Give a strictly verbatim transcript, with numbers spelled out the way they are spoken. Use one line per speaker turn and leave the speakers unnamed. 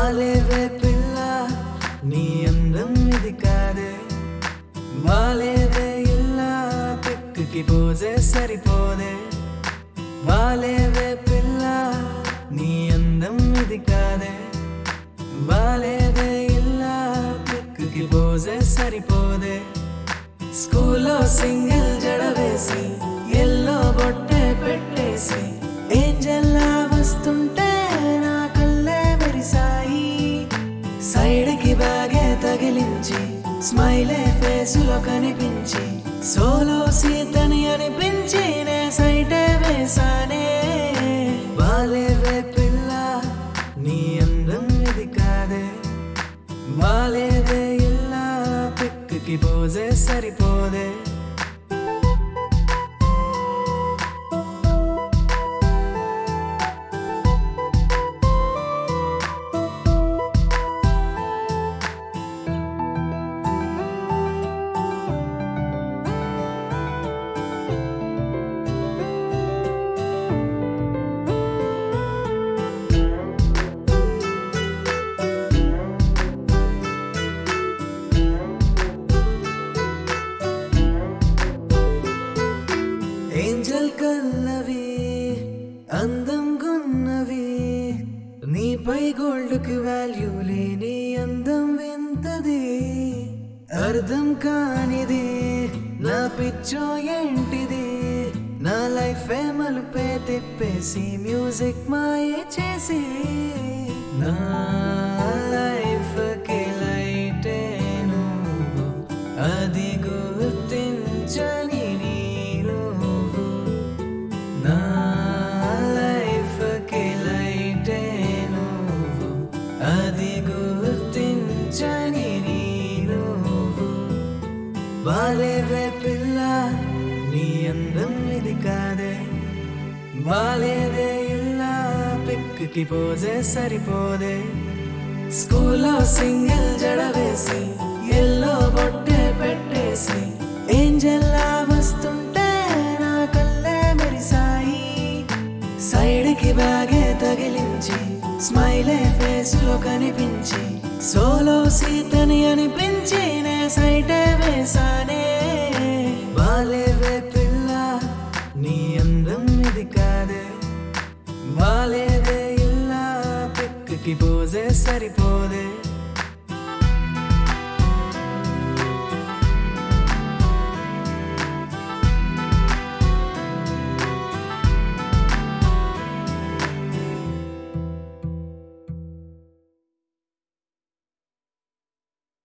బాలేవే పిల్ల నీ అందం ఇది కాదే బాలేదే ఇలా పిక్కి పోజే సరిపోదే బాలేవే పిల్ల నీ అందం ఇది కాదే బాలేదే ఇలా పిక్కి పోజే సరిపోదే స్కూల్లో సింగిల్ జడ వేసి ఎల్లో బొట్టే పెట్టేసి ఏంజెల్లా వస్తుంటే నా కళ్ళే మెరిసాయి సైడ్ కి బాగే తగిలించి స్మైలే ఫేసులో కనిపించి సోలో సీతని అనిపించి నే సైటే వేసానే బాలేవే పిల్ల నీ అందం ఇది కాదే బాలేదే ఇలా పిక్కి పోజే సరిపోదే ఏంజల్ కన్నవి అందం గున్నవి నీపై గోల్డ్ కి వాల్యూ లేని అందం వింతది అర్థం కానిది నా పిచ్చో ఏంటిది నా లైఫ్ మలుపే తిప్పేసి మ్యూజిక్ మాయే చేసి నా లైఫ్ కి లైటే నువ్వు అది గుర్తించని నా లైఫ్ కి లైటే నువ్వు అది గుర్తించని నువ్వు బాలేవే పిల్ల నీ అందం ఇది కాదే బాలేదే ఇలా పిక్కి పోజే సరిపోదే స్కూల్లో సింగిల్ జడ వేసి ఎల్లో బొట్టే పెట్టేసి ఏంజెల్లా వస్తుంటే నా కళ్ళే మెరిసాయి సైడ్ కి బాగే తగిలించి స్మైలే ఫేసులో కనిపించి సోలో సీతని అనిపించి నే సైటే వేసానే బాలేవే పిల్ల నీ అందం ఇది కాదే బాలేదే ఇలా పిక్కి పోజే సరిపోదే